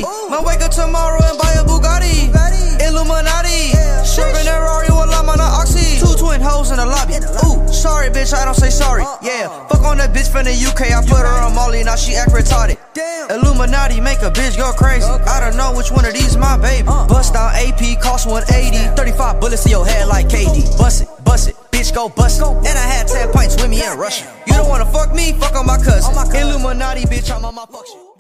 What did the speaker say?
Might wake up tomorrow and buy a Bugatti. Illuminati. Swerving that Rari while I'm on the Oxy. 2 twin hoes in the lobby. Ooh, sorry bitch, I don't say sorry. Yeah, fuck on that bitch from the UK. I put her on Molly, now she act retarded. Illuminati make a bitch go crazy. I don't know which one of these my baby. Bust down AP, cost 180. 35 bullets to your head like KD. Bust it, bitch go bust it. And I had 10 pints with me in Russia. You don't wanna fuck me, fuck on my cousin. Illuminati, bitch, I'm on my fuck shit.